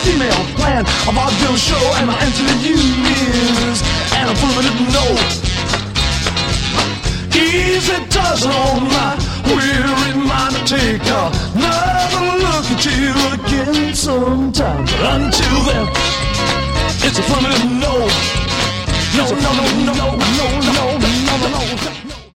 female plan of our girl show, and my answer to you is an affirmative no. Easy does on my weary mind to take another look at you again sometime. But until then, it's affirmative no. No, no, no, no, no, no, no.